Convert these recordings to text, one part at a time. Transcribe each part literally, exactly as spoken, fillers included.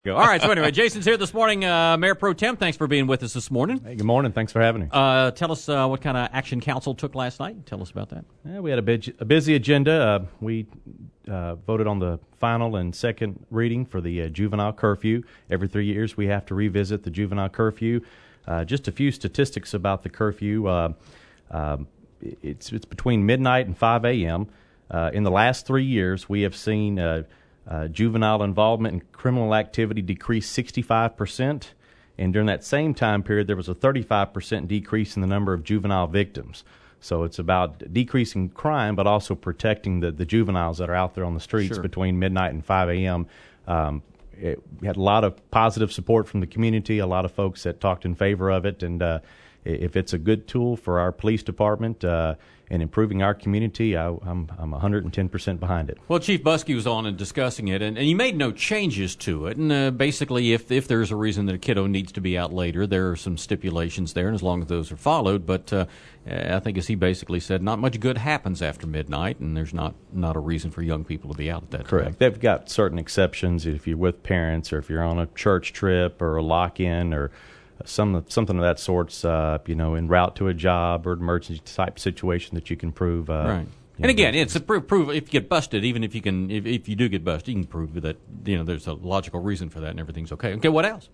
All right, so anyway, Jason's here this morning. Uh, Mayor Pro Tem, thanks for being with us this morning. Hey, good morning. Thanks for having me. Uh, tell us uh, what kind of action council took last night. Tell us about that. Yeah, we had a, big, a busy agenda. Uh, we uh, voted on the final and second reading for the uh, juvenile curfew. Every three years we have to revisit the juvenile curfew. Uh, just a few statistics about the curfew. Uh, um, it's, it's between midnight and five a.m. Uh, in the last three years, we have seen uh, Uh, juvenile involvement in criminal activity decreased sixty-five percent, and during that same time period there was a thirty-five percent decrease in the number of juvenile victims. So it's about decreasing crime but also protecting the, the juveniles that are out there on the streets Sure. between midnight and five a.m. Um, it, we had a lot of positive support from the community, a lot of folks that talked in favor of it, and uh, if it's a good tool for our police department uh, and improving our community, I, I'm, I'm one hundred ten percent behind it. Well, Chief Buskey was on and discussing it, and, and he made no changes to it. And uh, basically, if if there's a reason that a kiddo needs to be out later, there are some stipulations there, and as long as those are followed. But uh, I think, as he basically said, not much good happens after midnight, and there's not, not a reason for young people to be out at that Correct. time. They've got certain exceptions if you're with parents or if you're on a church trip or a lock-in or some something of that sorts, uh, you know, en route to a job or emergency type situation that you can prove. Uh, Right. you And know, again, it's a proof, proof. If you get busted, even if you can, if, if you do get busted, you can prove that you know there's a logical reason for that, and everything's okay. Okay, what else?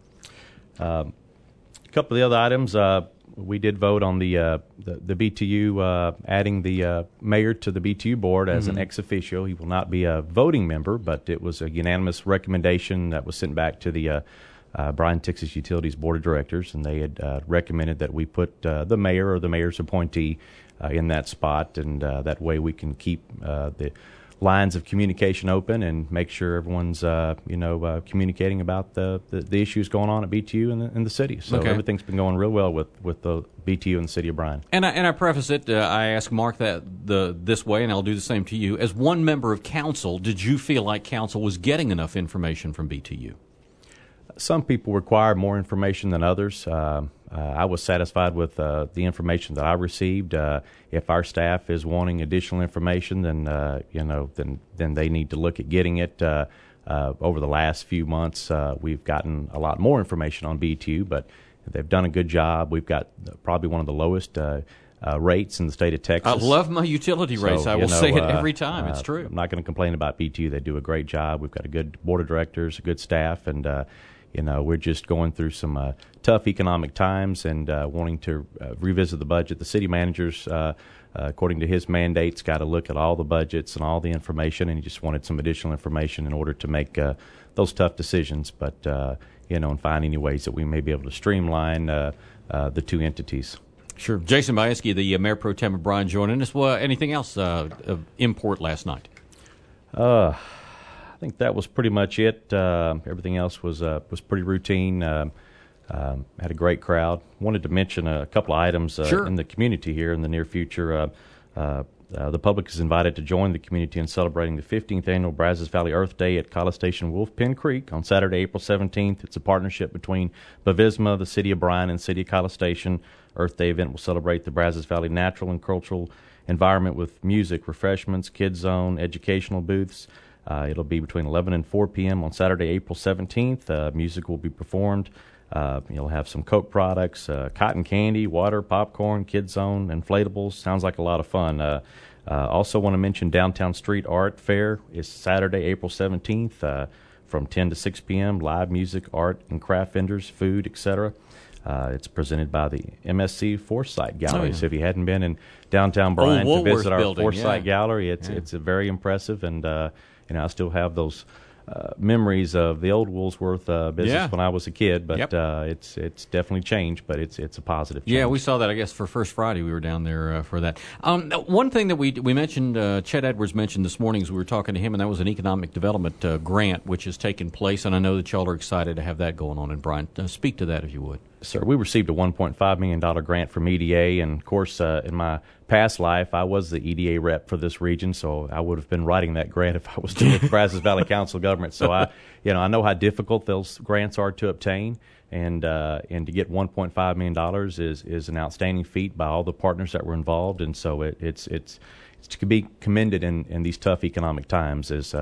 Um, a couple of the other items, uh, we did vote on the uh, the, the B T U uh, adding the uh, mayor to the B T U board as Mm-hmm. an ex officio. He will not be a voting member, but it was a unanimous recommendation that was sent back to the Uh, Uh, Bryan Texas Utilities Board of Directors, and they had uh, recommended that we put uh, the mayor or the mayor's appointee uh, in that spot, and uh, that way we can keep uh, the lines of communication open and make sure everyone's uh, you know uh, communicating about the, the, the issues going on at B T U and the, in the city. So Okay. everything's been going real well with, with the B T U and the city of Bryan. And I, and I preface it. Uh, I asked Mark that the this way, and I'll do the same to you. As one member of council, did you feel like council was getting enough information from B T U? Some people require more information than others. Uh, uh, I was satisfied with uh, the information that I received. Uh, if our staff is wanting additional information, then uh, you know, then then they need to look at getting it. Uh, uh, over the last few months, uh, we've gotten a lot more information on B T U, but they've done a good job. We've got probably one of the lowest uh, uh, rates in the state of Texas. I love my utility rates. So, I you will know, say it uh, every time. uh, It's true. I'm not going to complain about B T U. They do a great job. We've got a good board of directors, a good staff, and uh, you know, we're just going through some uh, tough economic times and uh, wanting to uh, revisit the budget. The city manager's, uh, uh, according to his mandates, got to look at all the budgets and all the information, and he just wanted some additional information in order to make uh, those tough decisions. But uh, you know, and find any ways that we may be able to streamline uh, uh, the two entities. Sure. Jason Bieski, the uh, Mayor Pro Tem of Bryan, joining us. Well, anything else uh, of import last night? Uh, I think that was pretty much it. Uh, everything else was uh, was pretty routine. Um, um, had a great crowd. Wanted to mention a couple of items uh, Sure. in the community here in the near future. Uh, uh, uh, the public is invited to join the community in celebrating the fifteenth annual Brazos Valley Earth Day at College Station Wolf Pen Creek on Saturday, April seventeenth. It's a partnership between Bavisma, the City of Bryan, and City of College Station. Earth Day event will celebrate the Brazos Valley natural and cultural environment with music, refreshments, kids zone, educational booths. Uh, it'll be between eleven and four p.m. on Saturday, April seventeenth. Uh, music will be performed. Uh, you'll have some Coke products, uh, cotton candy, water, popcorn, kids zone, inflatables. Sounds like a lot of fun. Uh, uh, also want to mention Downtown Street Art Fair is Saturday, April seventeenth uh, from ten to six p.m. Live music, art, and craft vendors, food, et cetera. Uh, it's presented by the M S C Foresight Gallery. Oh, yeah. So if you hadn't been in downtown Bryan to Woolworth visit our building, Foresight yeah. Gallery, it's Yeah. it's a very impressive, and uh, you know, I still have those uh, memories of the old Woolsworth uh, business Yeah. when I was a kid. But Yep. uh, it's it's definitely changed, but it's it's a positive change. Yeah, we saw that, I guess, for First Friday. We were down there uh, for that. Um, one thing that we we mentioned, uh, Chet Edwards mentioned this morning as we were talking to him, and that was an economic development uh, grant which has taken place, and I know that y'all are excited to have that going on in Bryan. Uh, speak to that, if you would. Sir, we received a one point five million dollars grant from E D A, and of course, uh, in my past life, I was the E D A rep for this region, so I would have been writing that grant if I was still with the Brazos Valley Council of Government. So I, you know, I know how difficult those grants are to obtain, and uh, and to get one point five million dollars is is an outstanding feat by all the partners that were involved, and so it, it's it's. It's to be commended in, in these tough economic times as uh,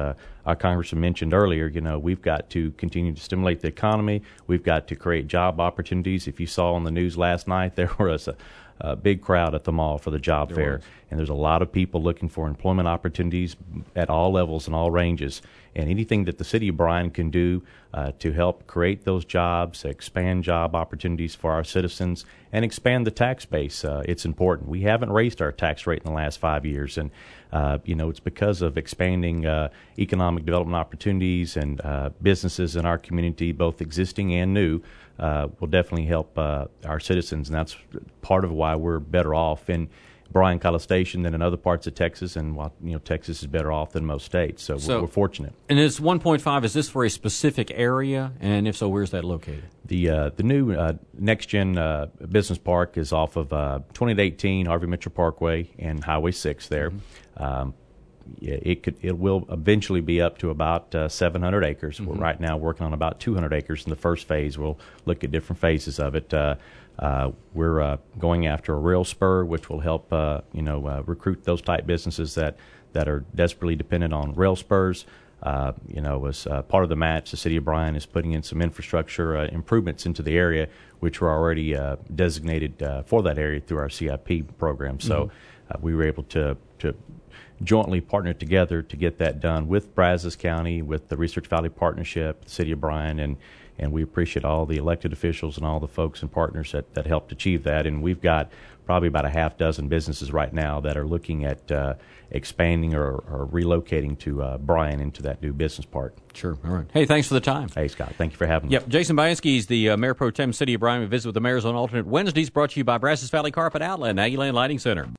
our congressman mentioned earlier, you know, we've got to continue to stimulate the economy. We've got to create job opportunities. If you saw on the news last night, there was a, a big crowd at the mall for the job There fair. was. And there's a lot of people looking for employment opportunities at all levels and all ranges. And anything that the city of Bryan can do uh, to help create those jobs, expand job opportunities for our citizens, and expand the tax base, uh, it's important. We haven't raised our tax rate in the last five years. And, uh, you know, it's because of expanding uh, economic development opportunities and uh, businesses in our community, both existing and new, uh, will definitely help uh, our citizens. And that's part of why we're better off in Bryan, College Station than in other parts of Texas, and while, you know, Texas is better off than most states, so, So- we're, we're fortunate. And this one point five, is this for a specific area? And if so, where's that located? The uh, the new uh, Next Gen uh, Business Park is off of uh, twenty eighteen Harvey Mitchell Parkway and Highway six there. Mm-hmm. Um, yeah, it could it will eventually be up to about uh, seven hundred acres. Mm-hmm. We're right now working on about two hundred acres in the first phase. We'll look at different phases of it. Uh, uh, we're uh, going after a rail spur, which will help uh, you know uh, recruit those type businesses that, that are desperately dependent on rail spurs. Uh, you know, as uh, part of the match, the city of Bryan is putting in some infrastructure uh, improvements into the area, which were already uh, designated uh, for that area through our C I P program. So mm-hmm. uh, we were able to to jointly partner together to get that done with Brazos County, with the Research Valley Partnership, the city of Bryan, and and we appreciate all the elected officials and all the folks and partners that, that helped achieve that. And we've got probably about a half dozen businesses right now that are looking at uh, expanding or, or relocating to uh, Bryan into that new business park. Sure. All right. Hey, thanks for the time. Hey, Scott. Thank you for having me. Yep. Jason Bainski is the uh, Mayor Pro Tem City of Bryan. We visit with the mayors on alternate Wednesdays, brought to you by Brazos Valley Carpet Outlet and Aggieland Lighting Center.